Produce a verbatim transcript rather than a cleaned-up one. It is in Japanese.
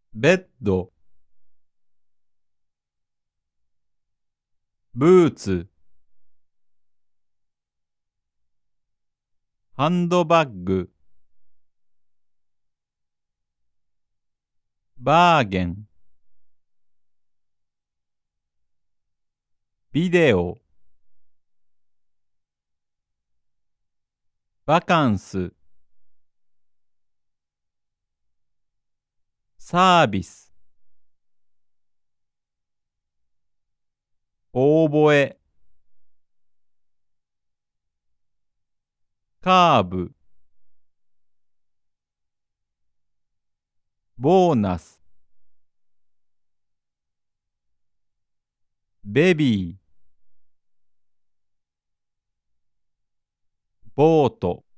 ベッド、ブーツ、ハンドバッグ、バーゲン、ビデオ、バカンス、サービス、オーボエ、カーブ、ボーナス、ベビー、ボート、